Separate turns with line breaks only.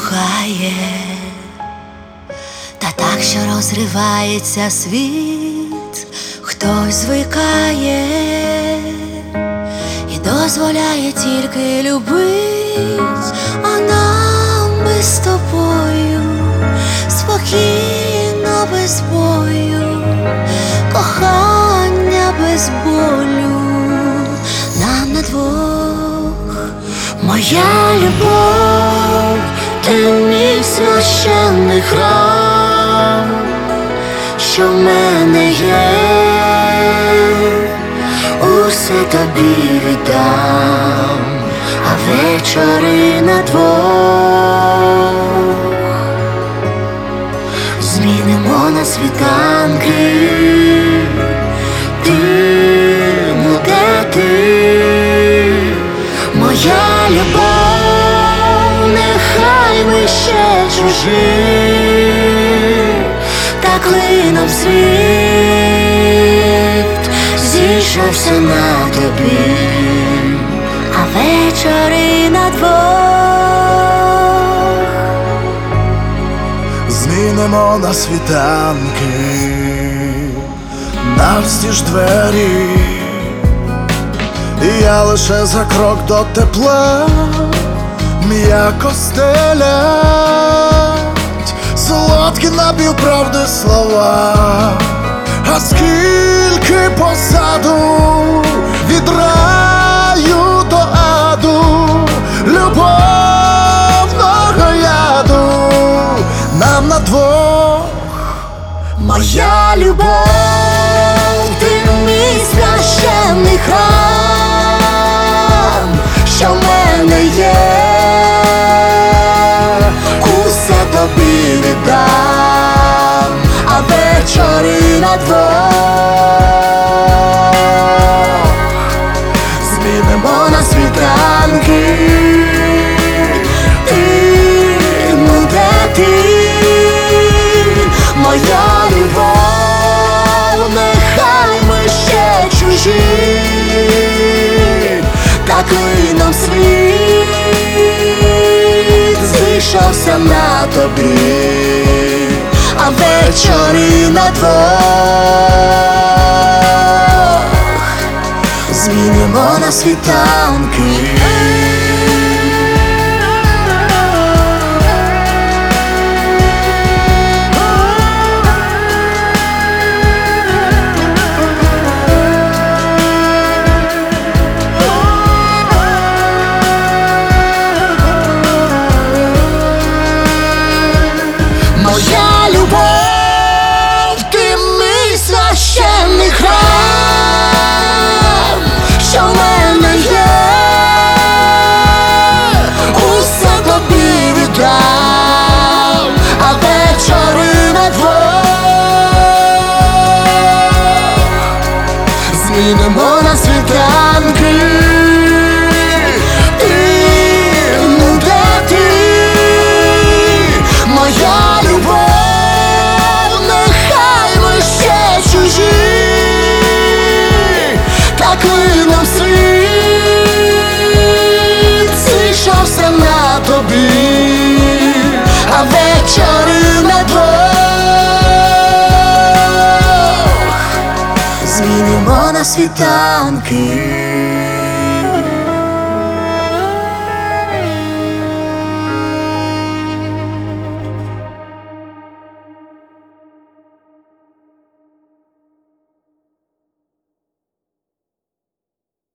кохає, та так, що розривається світ, хтось звикає і дозволяє тільки любить, а нам без тобою спокійно, без бою, кохання без болю, нам на двох. Моя любов, ти мій священний храм, що в мене є, усе тобі віддам, а вечори на двох змінимо на світанки. Ти, ну де ти, моя любов, нехай ми ще чужі, та клином світ зійшовся на тобі, а вечори на двох
змінимо на світанки, навстіж двері, і я лише за крок до тепла, м'яко стелять солодкі напівправди слова, а скільки позаду від раю до аду любовного яду нам на двох.
Моя любов, ти мій священний храм, що в мене є, усе тобі віддам, а вечори на двох змінимо на світанки. Ти, ну де ти, моя любов, нехай ми ще чужі, та клином світ зійшовся на тобі, а вечори на двох змінимо на світанки. Моя любов, ти мій священний храм, що в мене є, усе тобі віддам, а вечори на двох змінимо на світанки. Клином світ зійшовся на тобі, а вечори на двох змінимо на світанки.